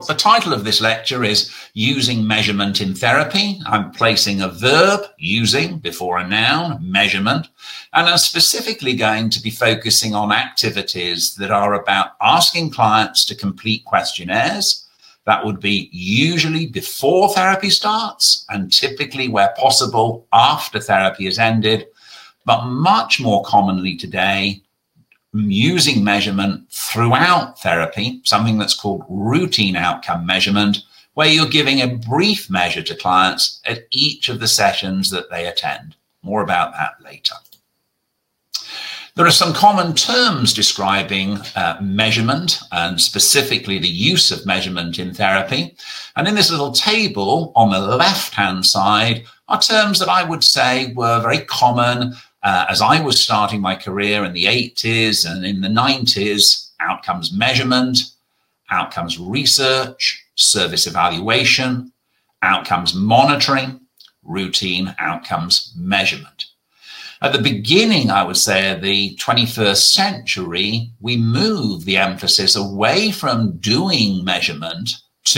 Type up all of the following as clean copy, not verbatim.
The title of this lecture is Using Measurement in Therapy. I'm placing a verb, using, before a noun, measurement, and I'm specifically going to be focusing on activities that are about asking clients to complete questionnaires. That would be usually before therapy starts and typically where possible after therapy is ended, but much more commonly today, using measurement throughout therapy, something that's called routine outcome measurement, where you're giving a brief measure to clients at each of the sessions that they attend. More about that later. There are some common terms describing measurement and specifically the use of measurement in therapy. And in this little table on the left-hand side are terms that I would say were very common as I was starting my career in the 80s and in the 90s: outcomes measurement, outcomes research, service evaluation, outcomes monitoring, routine outcomes measurement. At the beginning, I would say, of the 21st century, we moved the emphasis away from doing measurement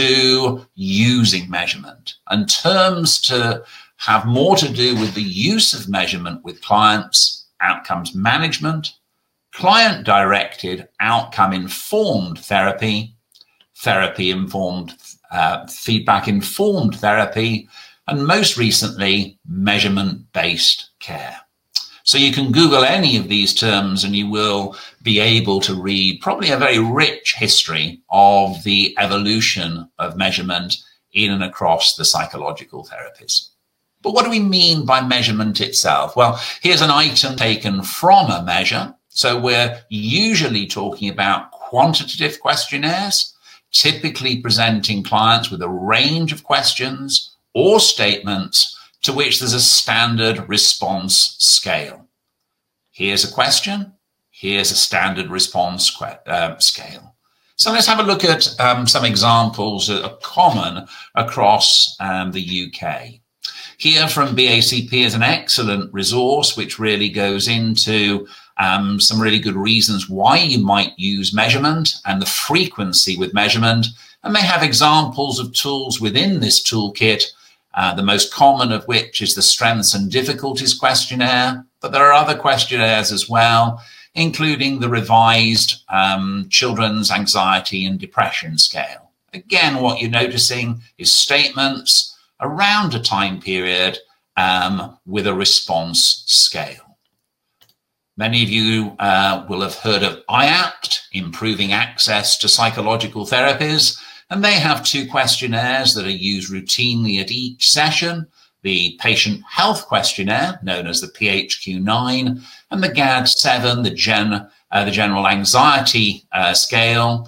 to using measurement, and terms to have more to do with the use of measurement with clients: outcomes management, client-directed outcome-informed therapy, therapy-informed, feedback-informed therapy, and most recently, measurement-based care. So you can Google any of these terms and you will be able to read probably a very rich history of the evolution of measurement in and across the psychological therapies. But what do we mean by measurement itself? Well, here's an item taken from a measure. So we're usually talking about quantitative questionnaires, typically presenting clients with a range of questions or statements to which there's a standard response scale. Here's a question, here's a standard response scale. So let's have a look at some examples that are common across the UK. Here from BACP is an excellent resource which really goes into some really good reasons why you might use measurement and the frequency with measurement. And they have examples of tools within this toolkit, the most common of which is the Strengths and Difficulties questionnaire. But there are other questionnaires as well, including the revised Children's Anxiety and Depression Scale. Again, what you're noticing is statements around a time period with a response scale. Many of you will have heard of IAPT, Improving Access to Psychological Therapies, and they have two questionnaires that are used routinely at each session: the Patient Health Questionnaire, known as the PHQ-9, and the GAD-7, the General Anxiety Scale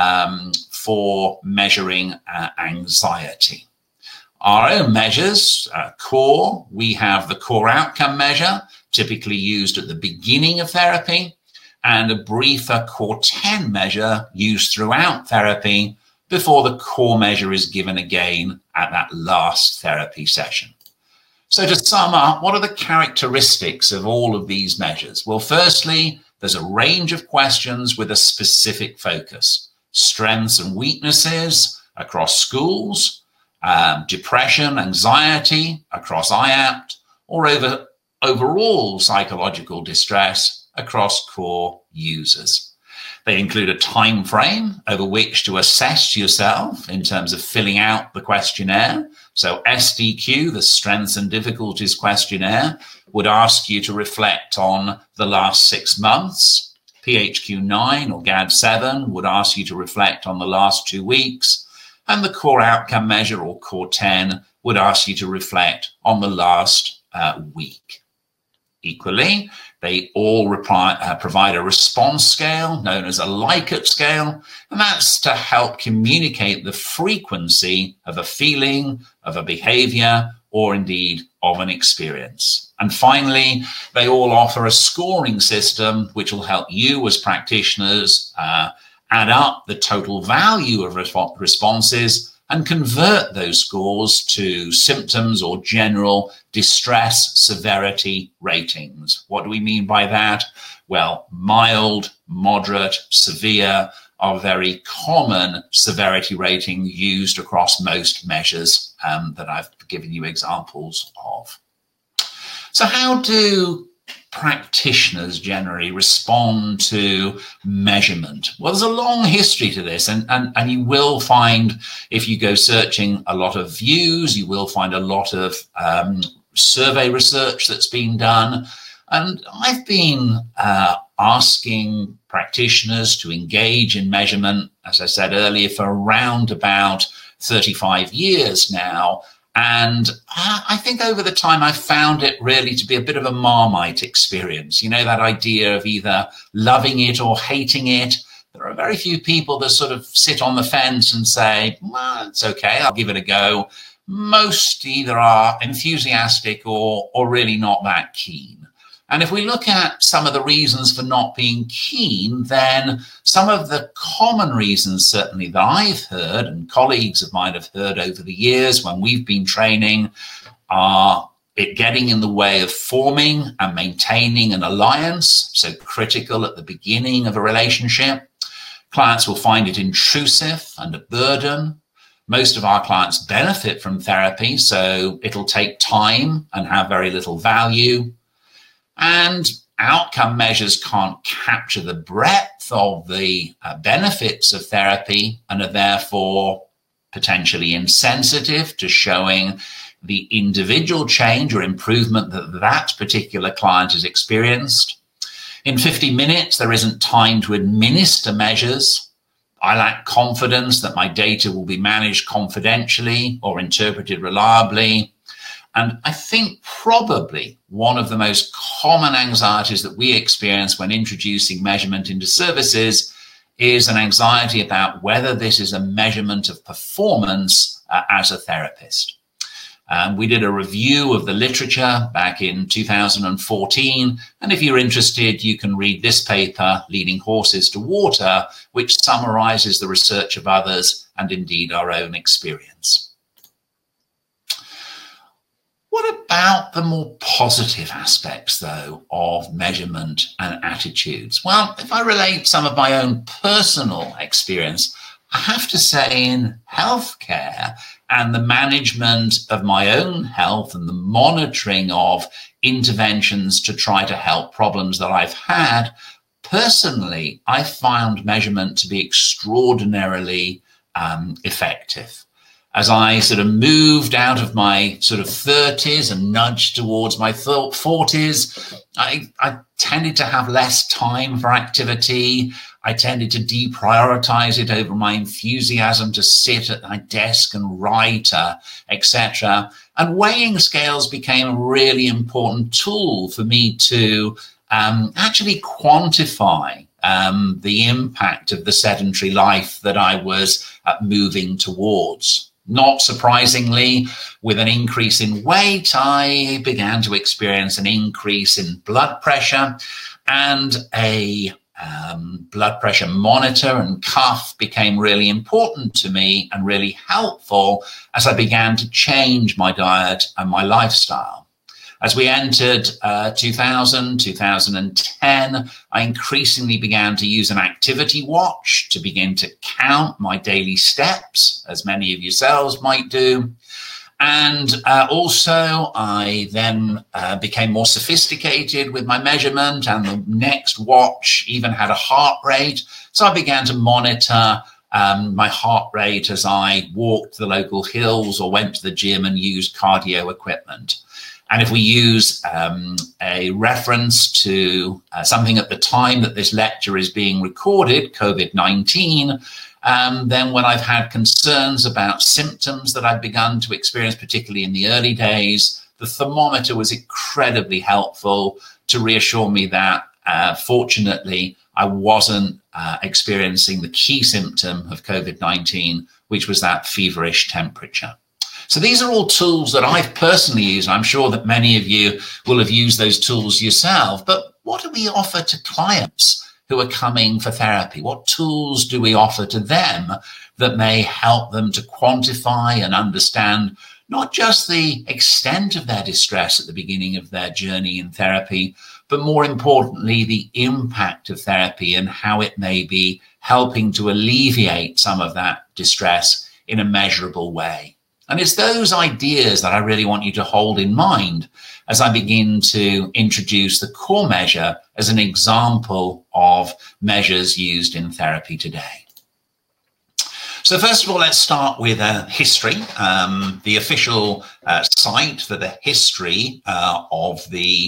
for measuring anxiety. Our own measures, CORE, we have the CORE outcome measure, typically used at the beginning of therapy, and a briefer CORE-10 measure used throughout therapy before the CORE measure is given again at that last therapy session. So to sum up, what are the characteristics of all of these measures? Well, firstly, there's a range of questions with a specific focus: strengths and weaknesses across schools, depression, anxiety across IAPT, or overall psychological distress across CORE users. They include a time frame over which to assess yourself in terms of filling out the questionnaire. So SDQ, the Strengths and Difficulties questionnaire, would ask you to reflect on the last 6 months. PHQ-9 or GAD-7 would ask you to reflect on the last 2 weeks. And the CORE outcome measure, or CORE-10, would ask you to reflect on the last week. Equally, they all provide a response scale known as a Likert scale, and that's to help communicate the frequency of a feeling, of a behavior, or indeed of an experience. And finally, they all offer a scoring system which will help you as practitioners add up the total value of responses and convert those scores to symptoms or general distress severity ratings. What do we mean by that? Well, mild, moderate, severe, are very common severity rating used across most measures that I've given you examples of. So how do practitioners generally respond to measurement? Well, there's a long history to this, and you will find, if you go searching, a lot of views. You will find a lot of survey research that's been done. And I've been asking practitioners to engage in measurement, as I said earlier, for around about 35 years now. And I think over the time, I've found it really to be a bit of a Marmite experience. You know, that idea of either loving it or hating it. There are very few people that sort of sit on the fence and say, well, it's okay, I'll give it a go. Most either are enthusiastic or really not that keen. And if we look at some of the reasons for not being keen, then some of the common reasons, certainly that I've heard and colleagues of mine have heard over the years when we've been training, are it getting in the way of forming and maintaining an alliance, so critical at the beginning of a relationship. Clients will find it intrusive and a burden. Most of our clients benefit from therapy, so it'll take time and have very little value. And outcome measures can't capture the breadth of the benefits of therapy and are therefore potentially insensitive to showing the individual change or improvement that that particular client has experienced. In 50 minutes, there isn't time to administer measures. I lack confidence that my data will be managed confidentially or interpreted reliably. And I think probably one of the most common anxieties that we experience when introducing measurement into services is an anxiety about whether this is a measurement of performance as a therapist. We did a review of the literature back in 2014. And if you're interested, you can read this paper, Leading Horses to Water, which summarizes the research of others and indeed our own experience. What about the more positive aspects, though, of measurement and attitudes? Well, if I relate some of my own personal experience, I have to say in healthcare and the management of my own health and the monitoring of interventions to try to help problems that I've had, personally, I found measurement to be extraordinarily effective. As I sort of moved out of my sort of 30s and nudged towards my 40s, I tended to have less time for activity. I tended to deprioritize it over my enthusiasm to sit at my desk and write, etc. And weighing scales became a really important tool for me to actually quantify the impact of the sedentary life that I was moving towards. Not surprisingly, with an increase in weight, I began to experience an increase in blood pressure, and a blood pressure monitor and cuff became really important to me and really helpful as I began to change my diet and my lifestyle. As we entered 2010, I increasingly began to use an activity watch to begin to count my daily steps, as many of yourselves might do. And also, I then became more sophisticated with my measurement, and the next watch even had a heart rate. So I began to monitor my heart rate as I walked the local hills or went to the gym and used cardio equipment. And if we use a reference to something at the time that this lecture is being recorded, COVID-19, then when I've had concerns about symptoms that I've begun to experience, particularly in the early days, the thermometer was incredibly helpful to reassure me that, fortunately, I wasn't experiencing the key symptom of COVID-19, which was that feverish temperature. So these are all tools that I've personally used. I'm sure that many of you will have used those tools yourself. But what do we offer to clients who are coming for therapy? What tools do we offer to them that may help them to quantify and understand not just the extent of their distress at the beginning of their journey in therapy, but more importantly, the impact of therapy and how it may be helping to alleviate some of that distress in a measurable way. And it's those ideas that I really want you to hold in mind as I begin to introduce the core measure as an example of measures used in therapy today. So first of all, let's start with history. The official site for the history of the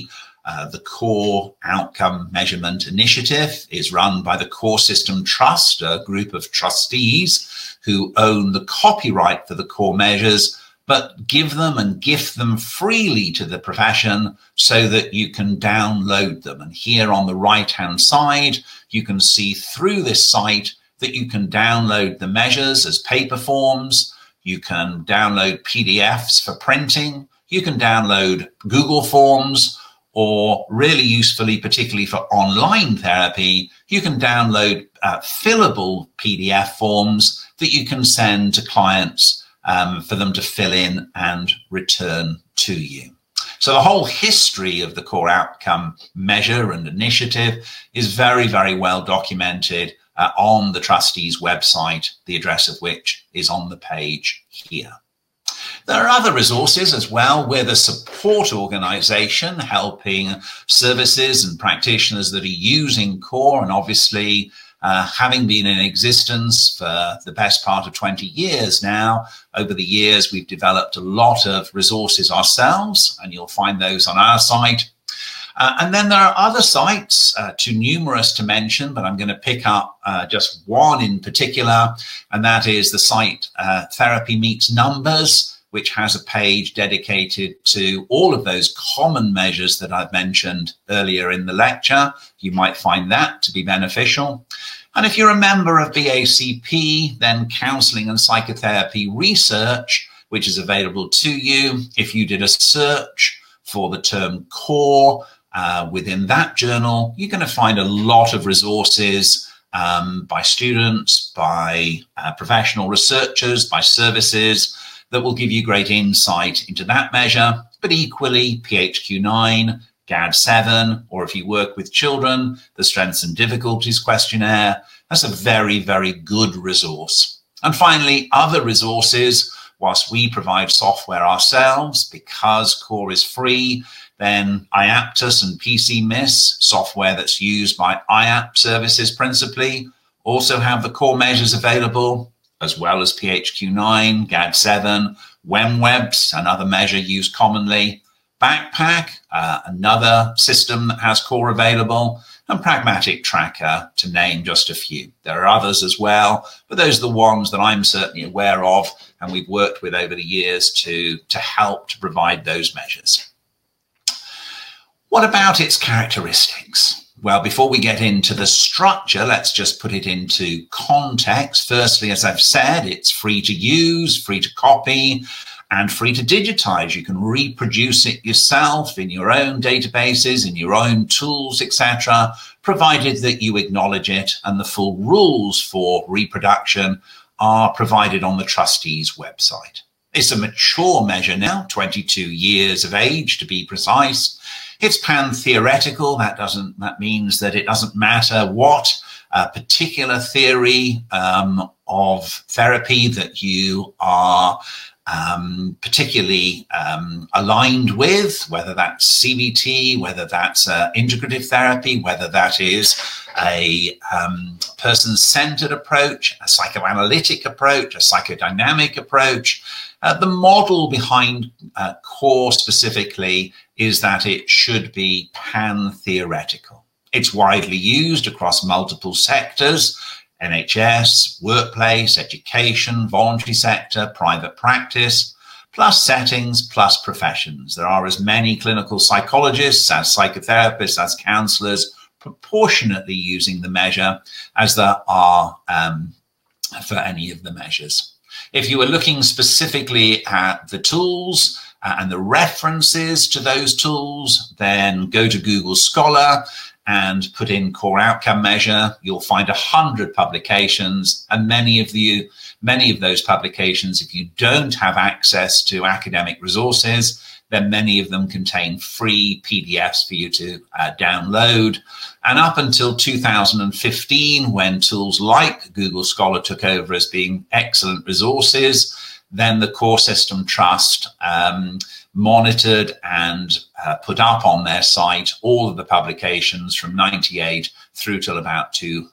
Core Outcome Measurement Initiative is run by the Core System Trust, a group of trustees who own the copyright for the core measures, but give them and gift them freely to the profession so that you can download them. And here on the right-hand side, you can see through this site that you can download the measures as paper forms. You can download PDFs for printing. You can download Google Forms, or really usefully, particularly for online therapy, you can download fillable PDF forms that you can send to clients for them to fill in and return to you. So the whole history of the Core Outcome Measure and Initiative is very, very well documented on the trustees' website, the address of which is on the page here. There are other resources as well. We're the support organization helping services and practitioners that are using Core, and obviously having been in existence for the best part of 20 years now. Over the years, we've developed a lot of resources ourselves, and you'll find those on our site. And then there are other sites, too numerous to mention, but I'm going to pick up just one in particular, and that is the site Therapy Meets Numbers, which has a page dedicated to all of those common measures that I've mentioned earlier in the lecture. You might find that to be beneficial. And if you're a member of BACP, then Counselling and Psychotherapy Research, which is available to you. If you did a search for the term core within that journal, you're going to find a lot of resources by students, by professional researchers, by services, that will give you great insight into that measure, but equally PHQ-9, GAD-7, or if you work with children, the Strengths and Difficulties Questionnaire. That's a very, very good resource. And finally, other resources, whilst we provide software ourselves, because Core is free, then IAPTUS and PCMIS, software that's used by IAP services principally, also have the core measures available, as well as PHQ-9, GAD-7, WEMWEBS, another measure used commonly, Backpack, another system that has core available, and Pragmatic Tracker, to name just a few. There are others as well, but those are the ones that I'm certainly aware of and we've worked with over the years to help to provide those measures. What about its characteristics? Well, before we get into the structure, let's just put it into context. Firstly, as I've said, it's free to use, free to copy, and free to digitize. You can reproduce it yourself in your own databases, in your own tools, etc., provided that you acknowledge it, and the full rules for reproduction are provided on the trustees' website. It's a mature measure now, 22 years of age to be precise. It's pan-theoretical. That means that it doesn't matter what particular theory of therapy that you are particularly aligned with, whether that's CBT, whether that's integrative therapy, whether that is a person-centered approach, a psychoanalytic approach, a psychodynamic approach. The model behind Core specifically is that it should be pan-theoretical. It's widely used across multiple sectors: NHS, workplace, education, voluntary sector, private practice, plus settings, plus professions. There are as many clinical psychologists as psychotherapists, as counselors, proportionately using the measure as there are for any of the measures. If you are looking specifically at the tools and the references to those tools, then go to Google Scholar and put in Core Outcome Measure. You'll find 100 publications, and many of those publications, if you don't have access to academic resources, then many of them contain free PDFs for you to download. And up until 2015, when tools like Google Scholar took over as being excellent resources, then the Core System Trust monitored and put up on their site all of the publications from 98 through till about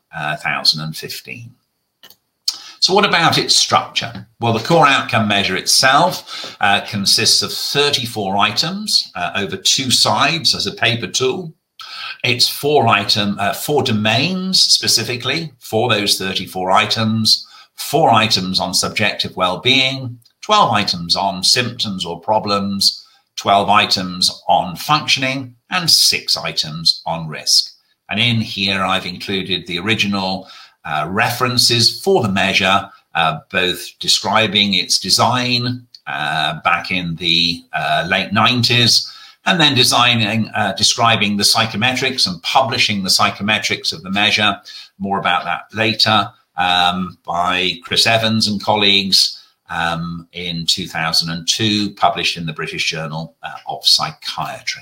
2015. So what about its structure? Well, the core outcome measure itself consists of 34 items over 2 sides as a paper tool. It's 4 domains specifically for those 34 items, 4 items on subjective well-being, 12 items on symptoms or problems, 12 items on functioning, and 6 items on risk. And in here, I've included the original references for the measure, both describing its design back in the late 90s, and then describing the psychometrics and publishing the psychometrics of the measure. More about that later, by Chris Evans and colleagues in 2002, published in the British Journal of Psychiatry.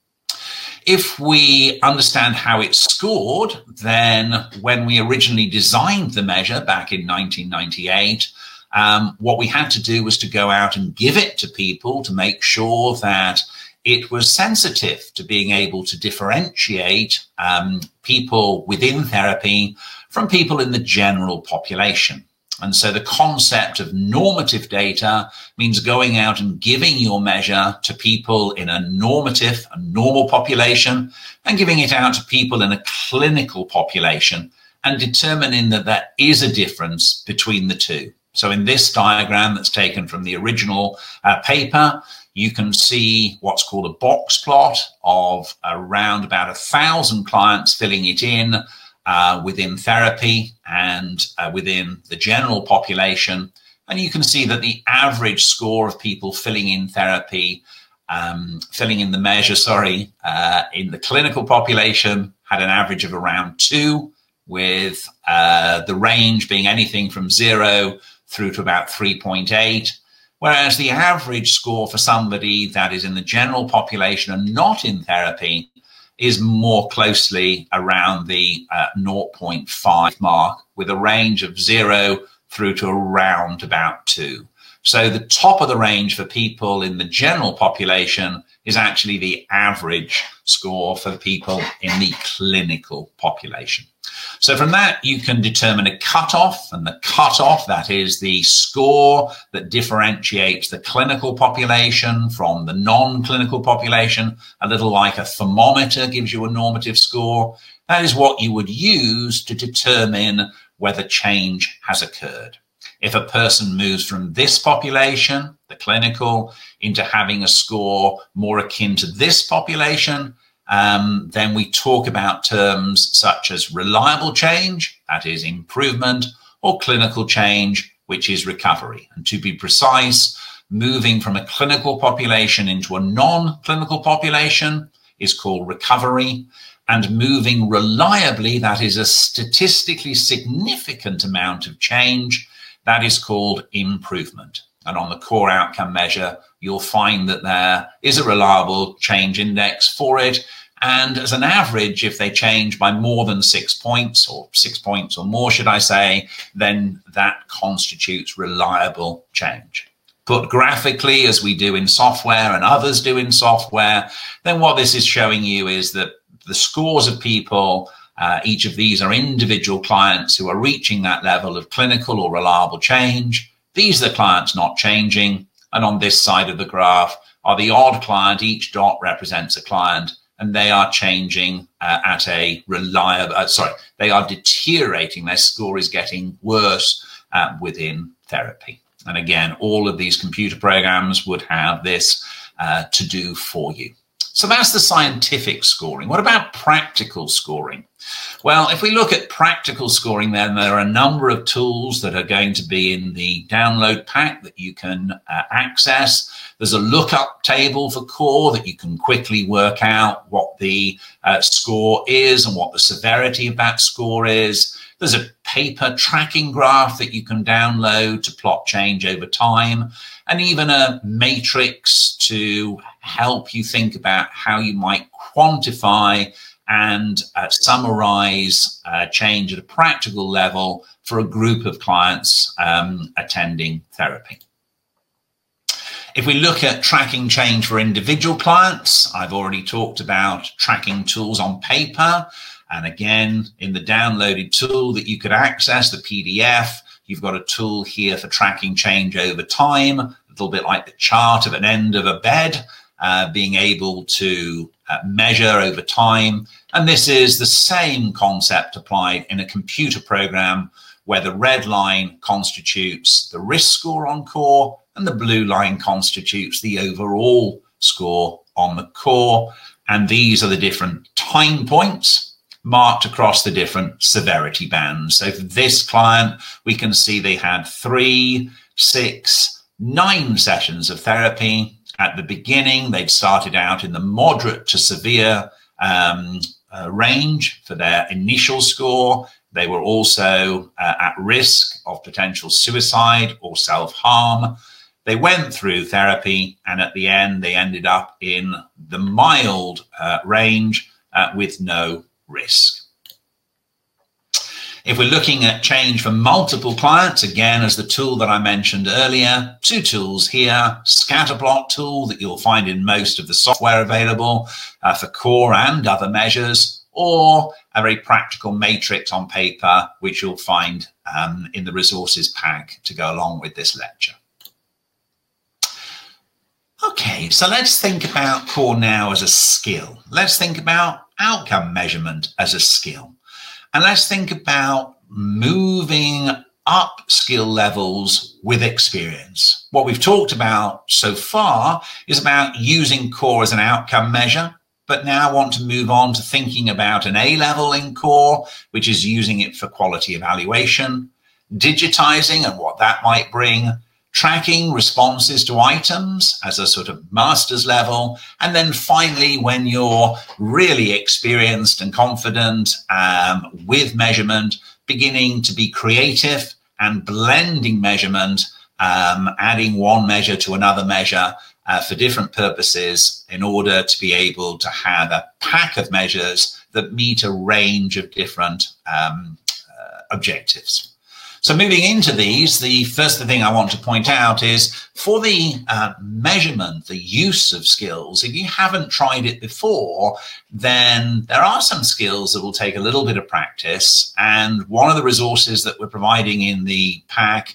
If we understand how it's scored, then when we originally designed the measure back in 1998, what we had to do was to go out and give it to people to make sure that it was sensitive to being able to differentiate people within therapy from people in the general population. And so the concept of normative data means going out and giving your measure to people in a normal population, and giving it out to people in a clinical population, and determining that there is a difference between the two. So in this diagram that's taken from the original paper, you can see what's called a box plot of around about 1,000 clients filling it in within therapy and within the general population. And you can see that the average score of people filling in therapy, filling in the measure, in the clinical population had an average of around 2, with the range being anything from 0 through to about 3.8. Whereas the average score for somebody that is in the general population and not in therapy is more closely around the 0.5 mark, with a range of 0 through to around about 2. So the top of the range for people in the general population is actually the average score for people in the clinical population. So from that, you can determine a cutoff, and the cutoff, that is the score that differentiates the clinical population from the non-clinical population, a little like a thermometer gives you a normative score. That is what you would use to determine whether change has occurred. If a person moves from this population, the clinical, into having a score more akin to this population, then we talk about terms such as reliable change, that is improvement, or clinical change, which is recovery. And to be precise, moving from a clinical population into a non-clinical population is called recovery. And moving reliably, that is a statistically significant amount of change, that is called improvement. And on the core outcome measure, you'll find that there is a reliable change index for it. And as an average, if they change by more than 6 points, or 6 points or more, should I say, then that constitutes reliable change. Put graphically, as we do in software and others do in software, then what this is showing you is that the scores of people, each of these are individual clients who are reaching that level of clinical or reliable change. These are the clients not changing. And on this side of the graph are the odd client. Each dot represents a client, and they are changing at a reliable, they are deteriorating. Their score is getting worse within therapy. And again, all of these computer programs would have this to do for you. So that's the scientific scoring. What about practical scoring? Well, if we look at practical scoring, then there are a number of tools that are going to be in the download pack that you can access. There's a lookup table for core that you can quickly work out what the score is and what the severity of that score is. There's a paper tracking graph that you can download to plot change over time, and even a matrix to help you think about how you might quantify and summarize change at a practical level for a group of clients attending therapy. If we look at tracking change for individual clients, I've already talked about tracking tools on paper. And again, in the downloaded tool that you could access, the PDF, you've got a tool here for tracking change over time, a little bit like the chart of an end of a bed, being able to measure over time. And this is the same concept applied in a computer program where the red line constitutes the risk score on core and the blue line constitutes the overall score on the core. And these are the different time points marked across the different severity bands. So for this client, we can see they had 3, 6, 9 sessions of therapy. At the beginning, they'd started out in the moderate to severe range for their initial score. They were also at risk of potential suicide or self-harm. They went through therapy, and at the end, they ended up in the mild range with no risk. If we're looking at change for multiple clients, again, as the tool that I mentioned earlier, 2 tools here, scatterplot tool that you'll find in most of the software available for core and other measures, or a very practical matrix on paper, which you'll find in the resources pack to go along with this lecture. Okay, so let's think about core now as a skill. Let's think about outcome measurement as a skill. And let's think about moving up skill levels with experience. What we've talked about so far is about using core as an outcome measure, but now I want to move on to thinking about an A level in core, which is using it for quality evaluation, digitizing and what that might bring, tracking responses to items as a sort of master's level. And then finally, when you're really experienced and confident with measurement, beginning to be creative and blending measurement, adding one measure to another measure for different purposes in order to be able to have a pack of measures that meet a range of different objectives. So moving into these, the first thing I want to point out is for the measurement, the use of skills, if you haven't tried it before, then there are some skills that will take a little bit of practice. And one of the resources that we're providing in the pack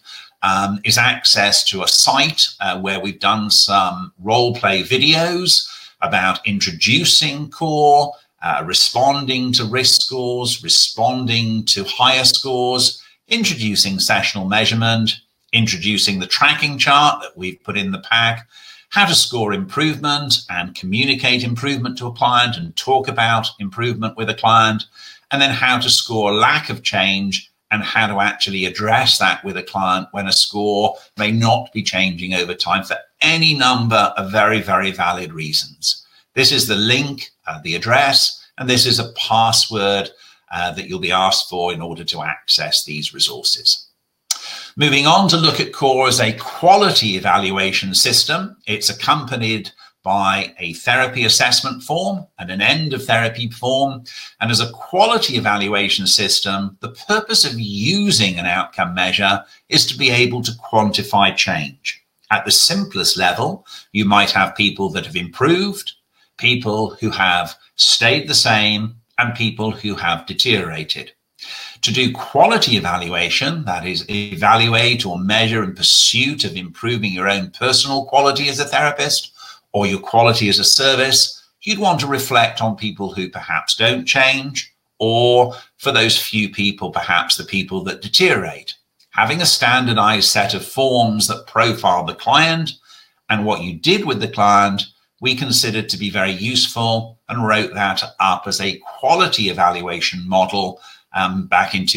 is access to a site where we've done some role play videos about introducing core, responding to risk scores, responding to higher scores, introducing sessional measurement, introducing the tracking chart that we've put in the pack, how to score improvement and communicate improvement to a client and talk about improvement with a client, and then how to score lack of change and how to actually address that with a client when a score may not be changing over time for any number of very, very valid reasons. This is the link, the address, and this is a password that you'll be asked for in order to access these resources. Moving on to look at core as a quality evaluation system. It's accompanied by a therapy assessment form and an end of therapy form. And as a quality evaluation system, the purpose of using an outcome measure is to be able to quantify change. At the simplest level, you might have people that have improved, people who have stayed the same, and people who have deteriorated. To do quality evaluation, that is, evaluate or measure in pursuit of improving your own personal quality as a therapist or your quality as a service, you'd want to reflect on people who perhaps don't change, or for those few people, perhaps the people that deteriorate. Having a standardized set of forms that profile the client and what you did with the client, we considered to be very useful and wrote that up as a quality evaluation model back in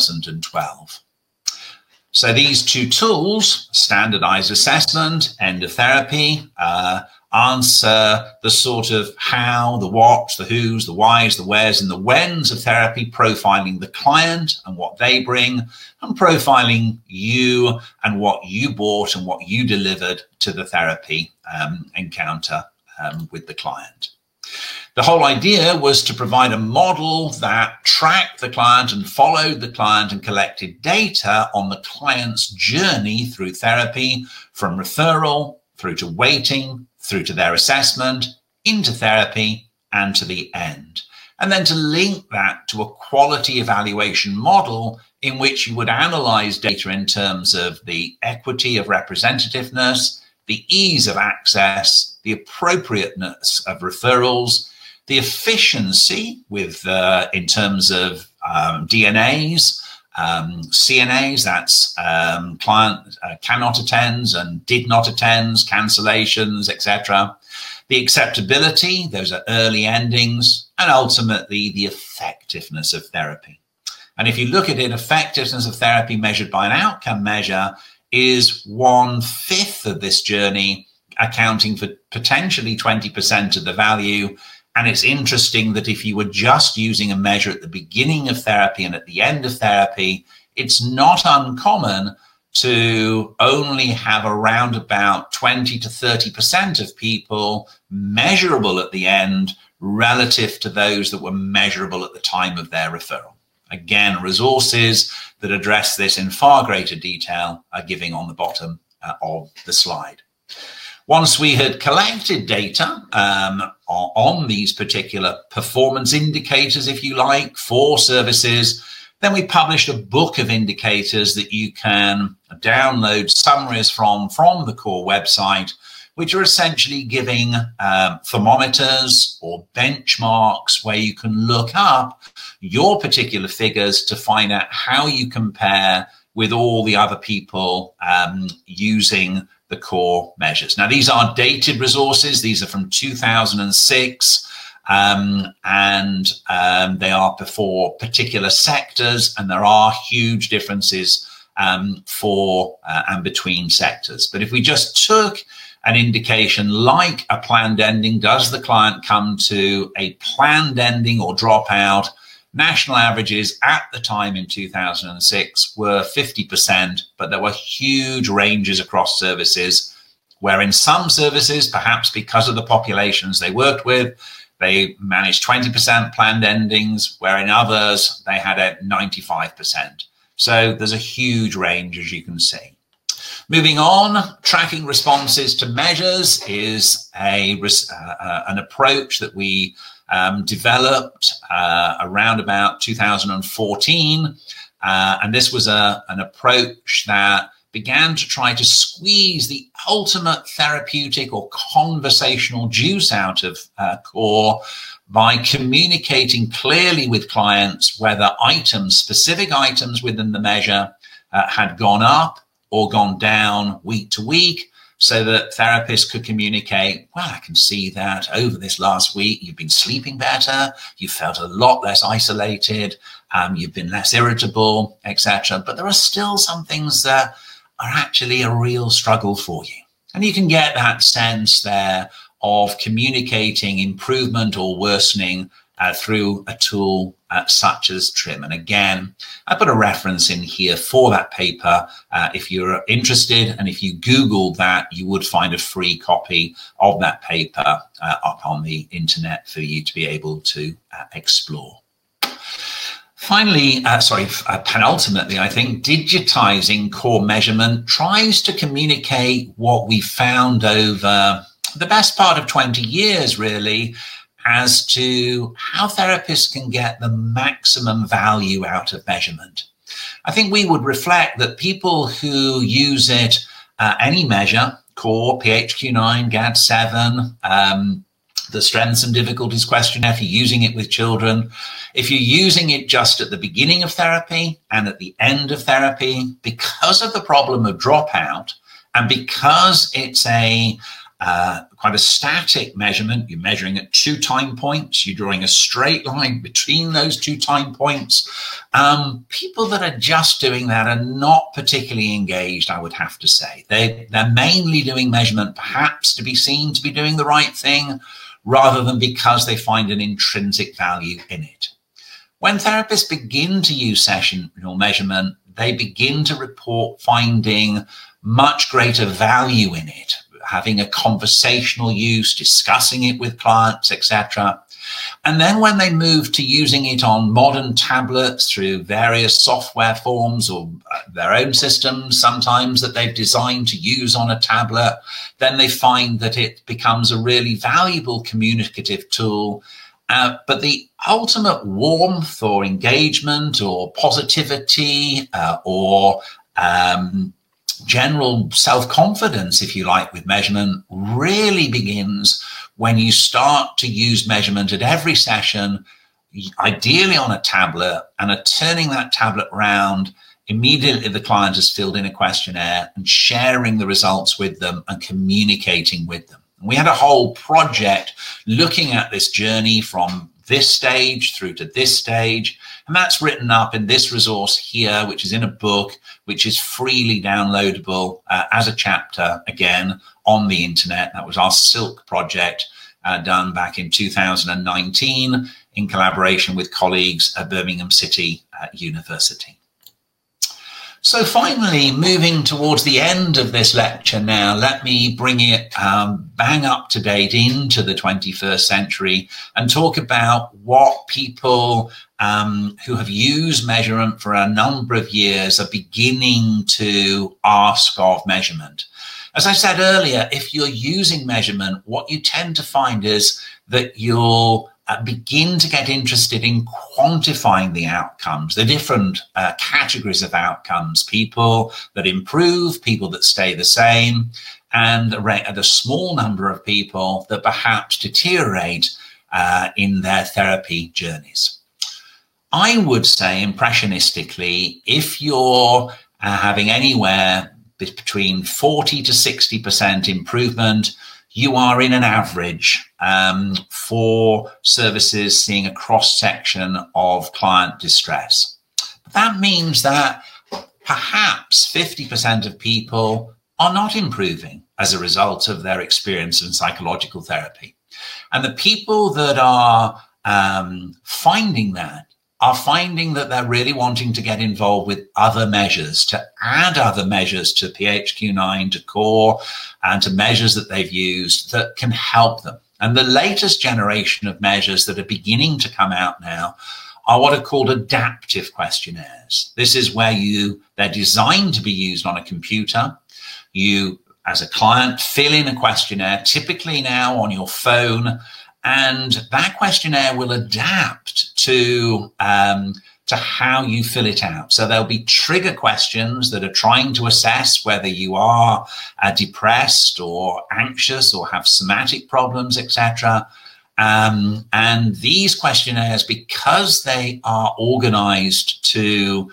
2012. So these 2 tools, standardized assessment, end of therapy, are answer the sort of how, the what, the who's, the why's, the where's, and the when's of therapy, profiling the client and what they bring, and profiling you and what you bought and what you delivered to the therapy encounter with the client. The whole idea was to provide a model that tracked the client and followed the client and collected data on the client's journey through therapy, from referral through to waiting, through to their assessment, into therapy, and to the end. And then to link that to a quality evaluation model in which you would analyze data in terms of the equity of representativeness, the ease of access, the appropriateness of referrals, the efficiency with in terms of DNAs, CNAs, that's client cannot attend and did not attend, cancellations, etc. The acceptability, those are early endings, and ultimately the effectiveness of therapy. And if you look at it, effectiveness of therapy measured by an outcome measure is 1/5 of this journey, accounting for potentially 20% of the value. And it's interesting that if you were just using a measure at the beginning of therapy and at the end of therapy, it's not uncommon to only have around about 20 to 30% of people measurable at the end relative to those that were measurable at the time of their referral. Again, resources that address this in far greater detail are given on the bottom of the slide. Once we had collected data on these particular performance indicators, if you like, for services, then we published a book of indicators that you can download summaries from the core website, which are essentially giving thermometers or benchmarks where you can look up your particular figures to find out how you compare with all the other people using the core measures. Now, these are dated resources. These are from 2006, and they are for particular sectors, and there are huge differences for and between sectors. But if we just took an indication like a planned ending, does the client come to a planned ending or dropout? National averages at the time in 2006 were 50%, but there were huge ranges across services, where in some services, perhaps because of the populations they worked with, they managed 20% planned endings, where in others, they had a 95%. So there's a huge range, as you can see. Moving on, tracking responses to measures is an approach that we developed around about 2014. And this was an approach that began to try to squeeze the ultimate therapeutic or conversational juice out of core by communicating clearly with clients whether items, specific items within the measure had gone up or gone down week to week, so that therapists could communicate, well, I can see that over this last week, you've been sleeping better, you felt a lot less isolated, you've been less irritable, etc. But there are still some things that are actually a real struggle for you. And you can get that sense there of communicating improvement or worsening through a tool such as TRIM. And again, I put a reference in here for that paper. If you're interested, and if you Google that, you would find a free copy of that paper up on the internet for you to be able to explore. Finally, penultimately, I think digitizing core measurement tries to communicate what we found over the best part of 20 years, really, as to how therapists can get the maximum value out of measurement. I think we would reflect that people who use it, any measure, core, PHQ-9, GAD-7, the Strengths and Difficulties Questionnaire, if you're using it with children, if you're using it just at the beginning of therapy and at the end of therapy, because of the problem of dropout, and because it's a quite a static measurement. You're measuring at 2 time points. You're drawing a straight line between those 2 time points. People that are just doing that are not particularly engaged, I would have to say. They're mainly doing measurement perhaps to be seen to be doing the right thing, rather than because they find an intrinsic value in it. When therapists begin to use sessional measurement, they begin to report finding much greater value in it, having a conversational use, discussing it with clients, etc. And then when they move to using it on modern tablets through various software forms or their own systems, sometimes that they've designed to use on a tablet, then they find that it becomes a really valuable communicative tool. But the ultimate warmth or engagement or positivity or general self-confidence, if you like, with measurement really begins when you start to use measurement at every session, ideally on a tablet, and are turning that tablet around. Immediately the client has filled in a questionnaire and sharing the results with them and communicating with them. We had a whole project looking at this journey from this stage through to this stage, and that's written up in this resource here, which is in a book, which is freely downloadable as a chapter, again, on the internet. That was our Silk project done back in 2019 in collaboration with colleagues at Birmingham City University. So finally, moving towards the end of this lecture now, let me bring it bang up to date into the 21st century and talk about what people who have used measurement for a number of years are beginning to ask of measurement. As I said earlier, if you're using measurement, what you tend to find is that you'll begin to get interested in quantifying the outcomes, the different categories of outcomes, people that improve, people that stay the same, and a small number of people that perhaps deteriorate in their therapy journeys. I would say, impressionistically, if you're having anywhere between 40 to 60% improvement, you are in an average for services seeing a cross-section of client distress. That means that perhaps 50% of people are not improving as a result of their experience in psychological therapy. And the people that are finding that are finding that they're really wanting to get involved with other measures, to add other measures to PHQ-9, to CORE, and to measures that they've used that can help them. And the latest generation of measures that are beginning to come out now are what are called adaptive questionnaires. This is where they're designed to be used on a computer. You, as a client, fill in a questionnaire, typically now on your phone, and that questionnaire will adapt to how you fill it out. So there'll be trigger questions that are trying to assess whether you are depressed or anxious or have somatic problems, etc. And these questionnaires, because they are organized to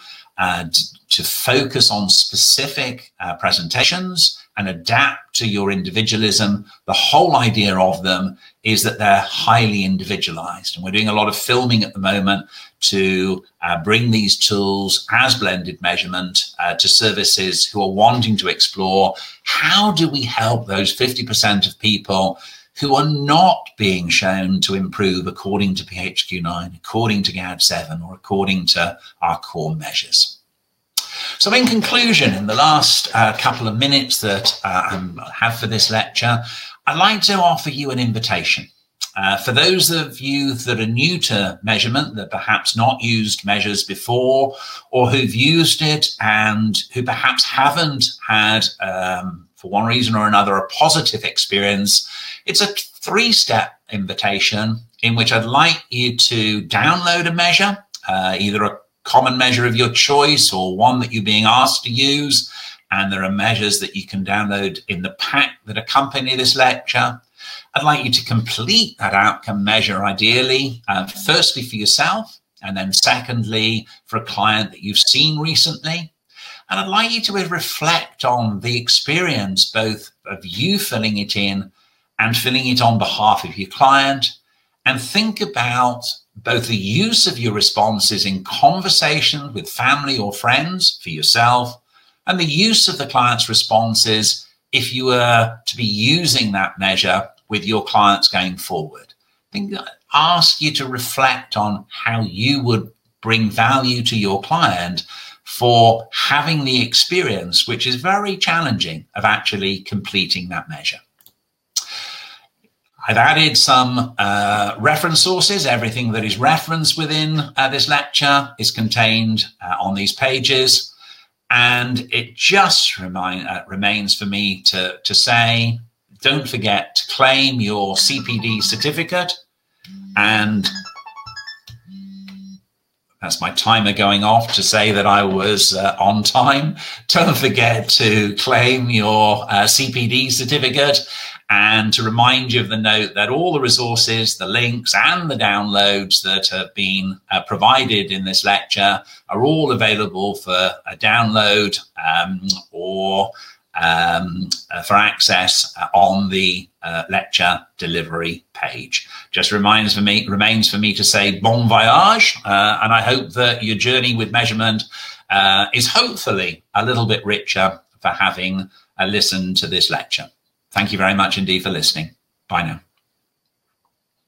focus on specific presentations and adapt to your individualism, the whole idea of them is that they're highly individualized. And we're doing a lot of filming at the moment to bring these tools as blended measurement to services who are wanting to explore how do we help those 50% of people who are not being shown to improve according to PHQ-9, according to GAD-7, or according to our core measures. So in conclusion, in the last couple of minutes that I have for this lecture, I'd like to offer you an invitation. For those of you that are new to measurement, that perhaps not used measures before, or who've used it and who perhaps haven't had, for one reason or another, a positive experience, it's a 3-step invitation in which I'd like you to download a measure, either a common measure of your choice or one that you're being asked to use. And there are measures that you can download in the pack that accompany this lecture. I'd like you to complete that outcome measure, ideally, firstly for yourself, and then secondly for a client that you've seen recently. And I'd like you to reflect on the experience, both of you filling it in and filling it on behalf of your client. And think about both the use of your responses in conversation with family or friends for yourself, and the use of the client's responses if you were to be using that measure with your clients going forward. Ask you to reflect on how you would bring value to your client for having the experience, which is very challenging, of actually completing that measure. I've added some reference sources. Everything that is referenced within this lecture is contained on these pages. And it just remains for me to say, don't forget to claim your CPD certificate. And that's my timer going off to say that I was on time. Don't forget to claim your CPD certificate, and to remind you of the note that all the resources, the links and the downloads that have been provided in this lecture are all available for a download or for access on the lecture delivery page. Just remains for me to say bon voyage, and I hope that your journey with measurement is hopefully a little bit richer for having listened to this lecture. Thank you very much indeed for listening. Bye now.